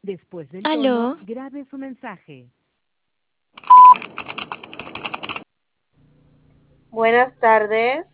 Después del tono, Aló, grabe su mensaje. Buenas tardes.